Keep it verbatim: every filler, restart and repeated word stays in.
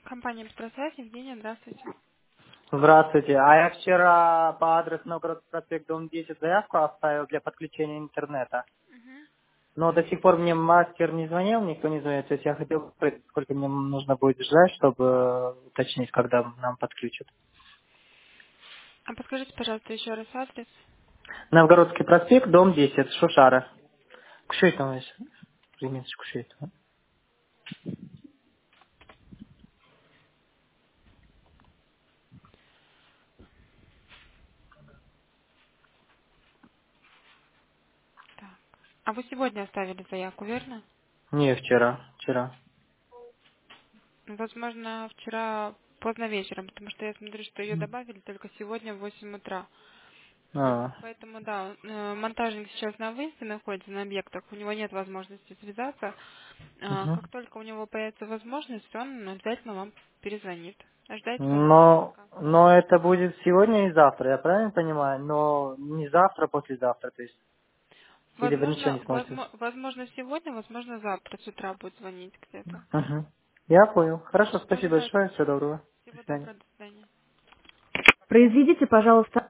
Компания «Быстросвязь», Евгения, здравствуйте. Здравствуйте. А я вчера по адресу Новгородский проспект, дом десять, заявку оставил для подключения интернета. Мгм. Но до сих пор мне мастер не звонил, никто не звонит. То есть я хотел спросить, сколько мне нужно будет ждать, чтобы э, уточнить, когда нам подключат. А подскажите, пожалуйста, еще раз адрес. Новгородский проспект, дом десять, Шушара. Кушетом, примите Кушетом. Так. А вы сегодня оставили заявку, верно? Не, вчера, вчера. Ну, возможно, вчера поздно вечером, потому что я смотрю, что ее добавили только сегодня в восемь утра. М, А, Поэтому, да, э, монтажник сейчас на выезде находится на объектах, у него нет возможности связаться. А, мгм. Как только у него появится возможность, он обязательно вам перезвонит. Ждайте Но, монтажника. но это будет сегодня и завтра, я правильно понимаю? Но не завтра, а послезавтра, то есть. Или вы ничего Возможно, не сможете? возмо- возможно сегодня, возможно завтра с утра будет звонить где-то. Мгм. Я понял. Хорошо, спасибо Ожидайте. большое. Всего доброго. До Всего свидания. доброго, до свидания. Произведите, пожалуйста,